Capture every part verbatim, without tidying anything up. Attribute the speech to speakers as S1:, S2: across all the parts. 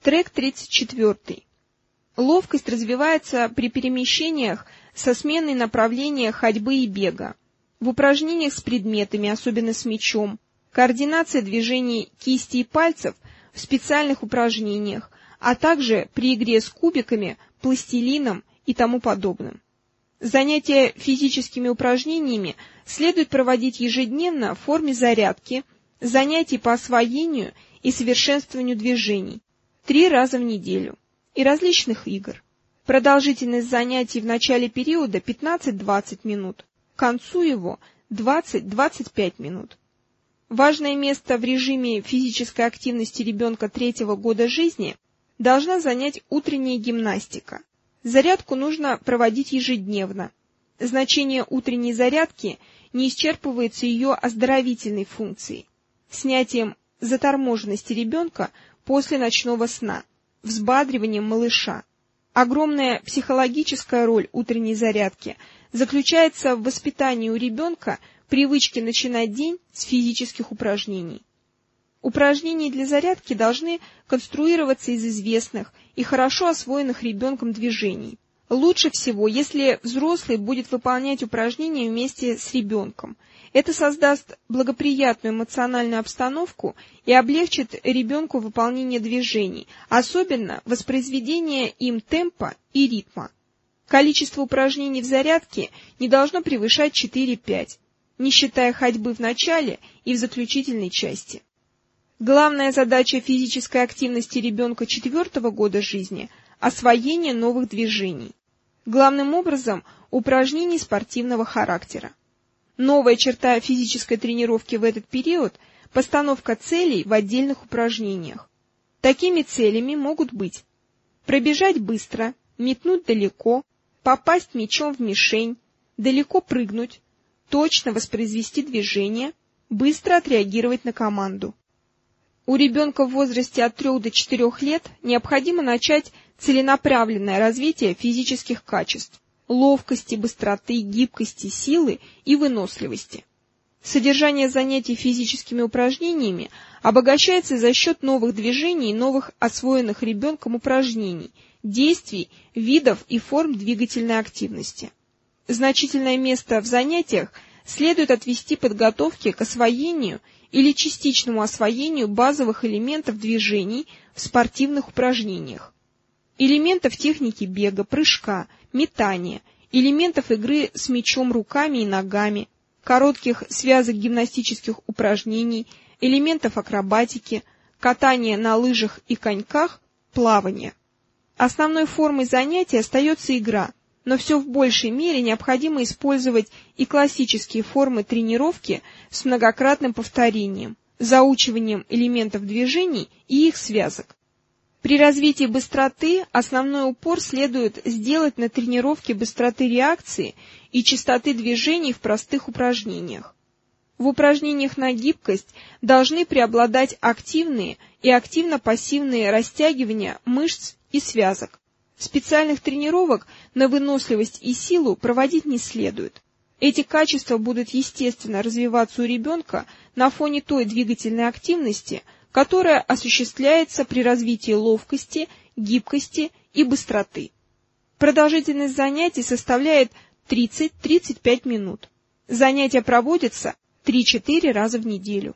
S1: Трек тридцать четыре. Ловкость развивается при перемещениях со сменой направления ходьбы и бега, в упражнениях с предметами, особенно с мячом, координация движений кисти и пальцев в специальных упражнениях, а также при игре с кубиками, пластилином и тому подобным. Занятия физическими упражнениями следует проводить ежедневно в форме зарядки, занятий по освоению и совершенствованию движений, три раза в неделю, и различных игр. Продолжительность занятий в начале периода пятнадцать-двадцать минут, к концу его двадцать-двадцать пять минут. Важное место в режиме физической активности ребенка третьего года жизни должна занять утренняя гимнастика. Зарядку нужно проводить ежедневно. Значение утренней зарядки не исчерпывается ее оздоровительной функцией, снятием заторможенности ребенка после ночного сна, взбадриванием малыша. Огромная психологическая роль утренней зарядки заключается в воспитании у ребенка привычки начинать день с физических упражнений. Упражнения для зарядки должны конструироваться из известных и хорошо освоенных ребенком движений. Лучше всего, если взрослый будет выполнять упражнения вместе с ребенком. Это создаст благоприятную эмоциональную обстановку и облегчит ребенку выполнение движений, особенно воспроизведение им темпа и ритма. Количество упражнений в зарядке не должно превышать четыре-пять, не считая ходьбы в начале и в заключительной части. Главная задача физической активности ребенка четвертого года жизни – освоение новых движений. Главным образом – упражнений спортивного характера. Новая черта физической тренировки в этот период – постановка целей в отдельных упражнениях. Такими целями могут быть: пробежать быстро, метнуть далеко, попасть мячом в мишень, далеко прыгнуть, точно воспроизвести движение, быстро отреагировать на команду. У ребенка в возрасте от трех до четырех лет необходимо начать целенаправленное развитие физических качеств – ловкости, быстроты, гибкости, силы и выносливости. Содержание занятий физическими упражнениями обогащается за счет новых движений и новых освоенных ребенком упражнений, действий, видов и форм двигательной активности. Значительное место в занятиях следует отвести подготовке к освоению или частичному освоению базовых элементов движений в спортивных упражнениях, элементов техники бега, прыжка, метания, элементов игры с мячом руками и ногами, коротких связок гимнастических упражнений, элементов акробатики, катания на лыжах и коньках, плавания. Основной формой занятия остается игра, но все в большей мере необходимо использовать и классические формы тренировки с многократным повторением, заучиванием элементов движений и их связок. При развитии быстроты основной упор следует сделать на тренировке быстроты реакции и частоты движений в простых упражнениях. В упражнениях на гибкость должны преобладать активные и активно-пассивные растягивания мышц и связок. Специальных тренировок на выносливость и силу проводить не следует. Эти качества будут естественно развиваться у ребенка на фоне той двигательной активности, которая осуществляется при развитии ловкости, гибкости и быстроты. Продолжительность занятий составляет тридцать-тридцать пять минут. Занятия проводятся три-четыре раза в неделю.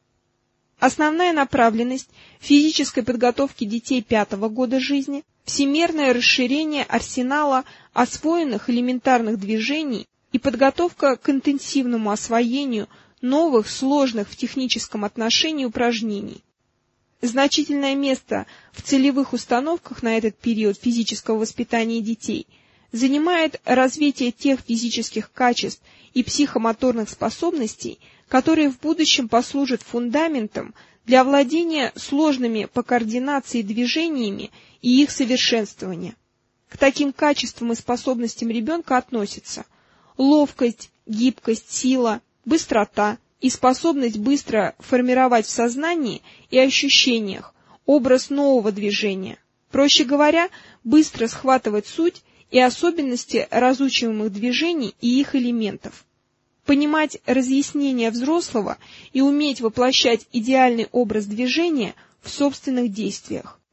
S1: Основная направленность физической подготовки детей пятого года жизни – всемерное расширение арсенала освоенных элементарных движений и подготовка к интенсивному освоению новых, сложных в техническом отношении упражнений. Значительное место в целевых установках на этот период физического воспитания детей занимает развитие тех физических качеств и психомоторных способностей, которые в будущем послужат фундаментом для овладения сложными по координации движениями и их совершенствования. К таким качествам и способностям ребенка относятся ловкость, гибкость, сила, быстрота и способность быстро формировать в сознании и ощущениях образ нового движения. Проще говоря, быстро схватывать суть и особенности разучиваемых движений и их элементов. Понимать разъяснения взрослого и уметь воплощать идеальный образ движения в собственных действиях.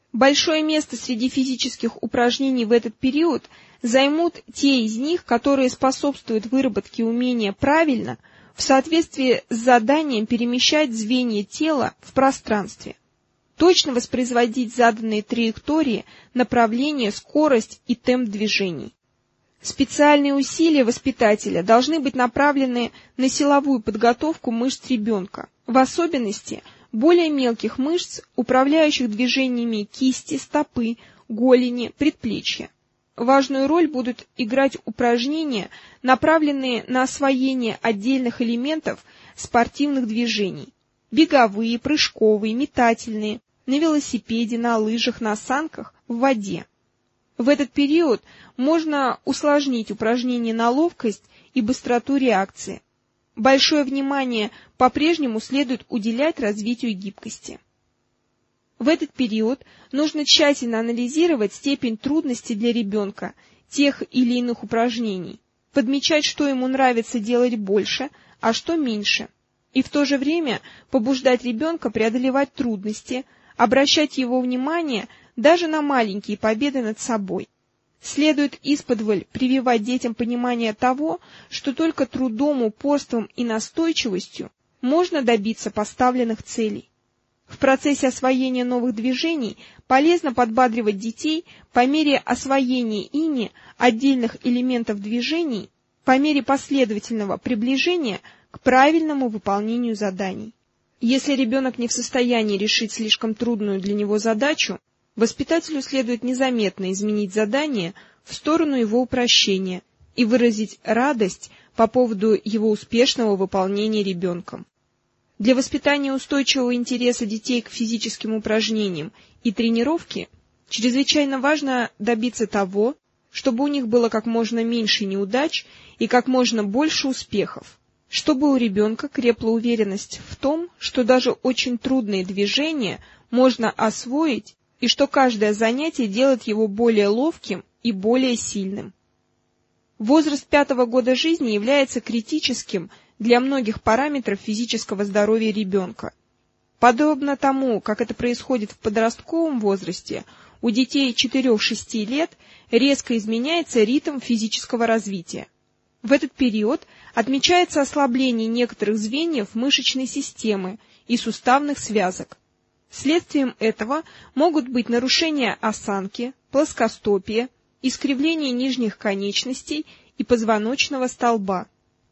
S1: Большое место среди физических упражнений в этот период займут те из них, которые способствуют выработке умения правильно, в соответствии с заданием перемещать звенья тела в пространстве, точно воспроизводить заданные траектории, направление, скорость и темп движений. Специальные усилия воспитателя должны быть направлены на силовую подготовку мышц ребенка, в особенности более мелких мышц, управляющих движениями кисти, стопы, голени, предплечья. Важную роль будут играть упражнения, направленные на освоение отдельных элементов спортивных движений: беговые, прыжковые, метательные, на велосипеде, на лыжах, на санках, в воде. В этот период можно усложнить упражнения на ловкость и быстроту реакции. Большое внимание по-прежнему следует уделять развитию гибкости. В этот период нужно тщательно анализировать степень трудности для ребенка тех или иных упражнений, подмечать, что ему нравится делать больше, а что меньше, и в то же время побуждать ребенка преодолевать трудности, обращать его внимание даже на маленькие победы над собой. Следует исподволь прививать детям понимание того, что только трудом, упорством и настойчивостью можно добиться поставленных целей. В процессе освоения новых движений полезно подбадривать детей по мере освоения ими отдельных элементов движений, по мере последовательного приближения к правильному выполнению заданий. Если ребенок не в состоянии решить слишком трудную для него задачу, воспитателю следует незаметно изменить задание в сторону его упрощения и выразить радость по поводу его успешного выполнения ребенком. Для воспитания устойчивого интереса детей к физическим упражнениям и тренировке чрезвычайно важно добиться того, чтобы у них было как можно меньше неудач и как можно больше успехов, чтобы у ребенка крепла уверенность в том, что даже очень трудные движения можно освоить, и что каждое занятие делает его более ловким и более сильным. Возраст пятого года жизни является критическим для многих параметров физического здоровья ребенка. Подобно тому, как это происходит в подростковом возрасте, у детей четырёх-шести лет резко изменяется ритм физического развития. В этот период отмечается ослабление некоторых звеньев мышечной системы и суставных связок. Следствием этого могут быть нарушение осанки, плоскостопие, искривление нижних конечностей и позвоночного столба.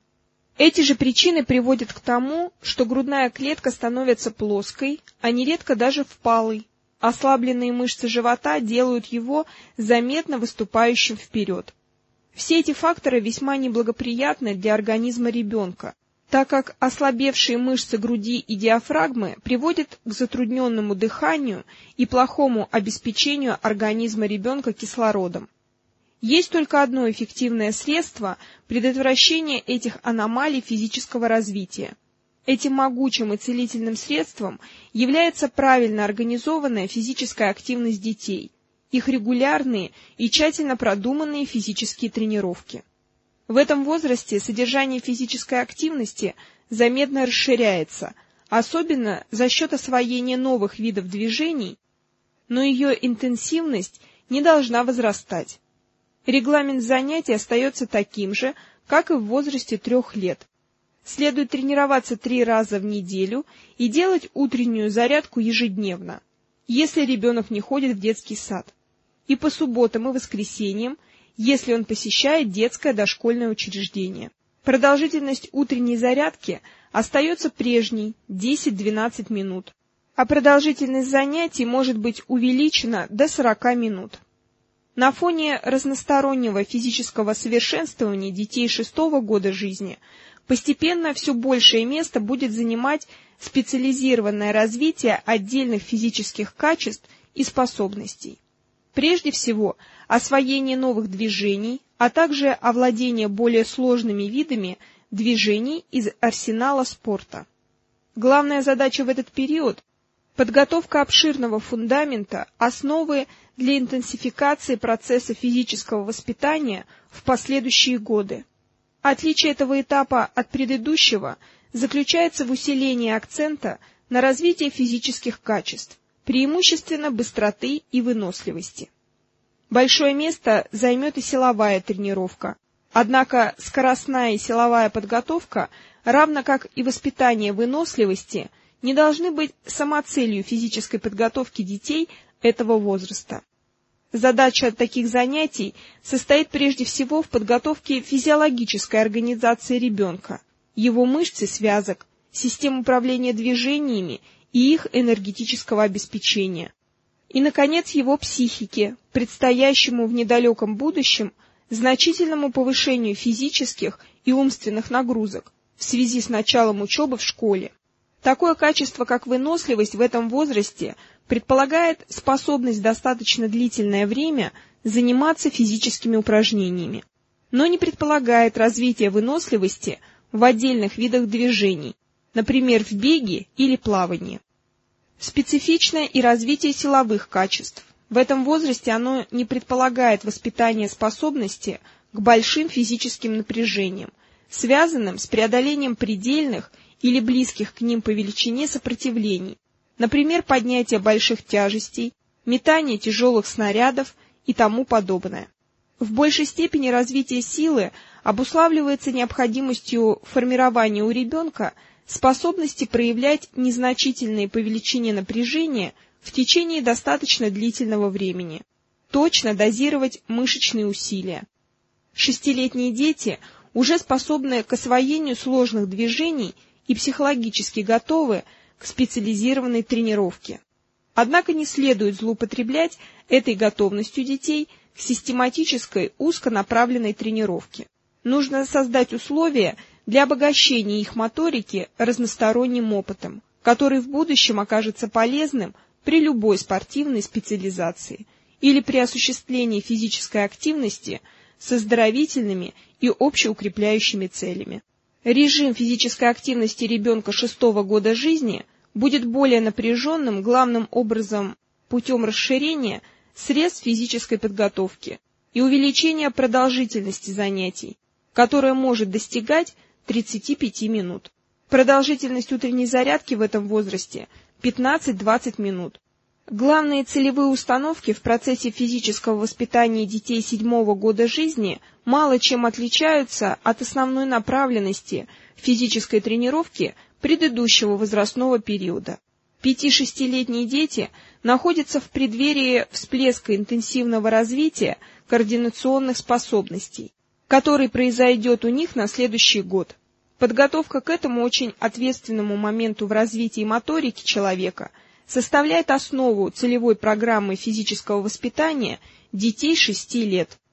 S1: Эти же причины приводят к тому, что грудная клетка становится плоской, а нередко даже впалой. Ослабленные мышцы живота делают его заметно выступающим вперед. Все эти факторы весьма неблагоприятны для организма ребенка, так как ослабевшие мышцы груди и диафрагмы приводят к затрудненному дыханию и плохому обеспечению организма ребенка кислородом. Есть только одно эффективное средство предотвращения этих аномалий физического развития. Этим могучим и целительным средством является правильно организованная физическая активность детей, их регулярные и тщательно продуманные физические тренировки. В этом возрасте содержание физической активности заметно расширяется, особенно за счет освоения новых видов движений, но ее интенсивность не должна возрастать. Регламент занятий остается таким же, как и в возрасте трех лет. Следует тренироваться три раза в неделю и делать утреннюю зарядку ежедневно, если ребенок не ходит в детский сад, и по субботам и воскресеньям, если он посещает детское дошкольное учреждение. Продолжительность утренней зарядки остается прежней – десять-двенадцать минут, а продолжительность занятий может быть увеличена до сорока минут. На фоне разностороннего физического совершенствования детей шестого года жизни постепенно все большее место будет занимать специализированное развитие отдельных физических качеств и способностей. Прежде всего, освоение новых движений, а также овладение более сложными видами движений из арсенала спорта. Главная задача в этот период – подготовка обширного фундамента, основы для интенсификации процесса физического воспитания в последующие годы. Отличие этого этапа от предыдущего заключается в усилении акцента на развитие физических качеств, преимущественно быстроты и выносливости. Большое место займет и силовая тренировка. Однако скоростная и силовая подготовка, равно как и воспитание выносливости, не должны быть самоцелью физической подготовки детей этого возраста. Задача таких занятий состоит прежде всего в подготовке физиологической организации ребенка, его мышц и связок, систем управления движениями и их энергетического обеспечения. И, наконец, его психике, предстоящему в недалеком будущем значительному повышению физических и умственных нагрузок в связи с началом учебы в школе. Такое качество, как выносливость в этом возрасте, предполагает способность достаточно длительное время заниматься физическими упражнениями, но не предполагает развитие выносливости в отдельных видах движений, например, в беге или плавании. Специфичное и развитие силовых качеств. В этом возрасте оно не предполагает воспитание способности к большим физическим напряжениям, связанным с преодолением предельных или близких к ним по величине сопротивлений, например, поднятие больших тяжестей, метание тяжелых снарядов и тому подобное. В большей степени развитие силы обуславливается необходимостью формирования у ребенка способности проявлять незначительные по величине напряжения в течение достаточно длительного времени, точно дозировать мышечные усилия. Шестилетние дети уже способны к освоению сложных движений и психологически готовы к специализированной тренировке. Однако не следует злоупотреблять этой готовностью детей к систематической узконаправленной тренировке. Нужно создать условия для обогащения их моторики разносторонним опытом, который в будущем окажется полезным при любой спортивной специализации или при осуществлении физической активности с оздоровительными и общеукрепляющими целями. Режим физической активности ребенка шестого года жизни будет более напряженным главным образом путем расширения средств физической подготовки и увеличения продолжительности занятий, которая может достигать тридцати пяти минут. Продолжительность утренней зарядки в этом возрасте – пятнадцать-двадцать минут. Главные целевые установки в процессе физического воспитания детей седьмого года жизни мало чем отличаются от основной направленности физической тренировки предыдущего возрастного периода. Пяти-шестилетние дети находятся в преддверии всплеска интенсивного развития координационных способностей, который произойдет у них на следующий год. Подготовка к этому очень ответственному моменту в развитии моторики человека составляет основу целевой программы физического воспитания детей шести лет.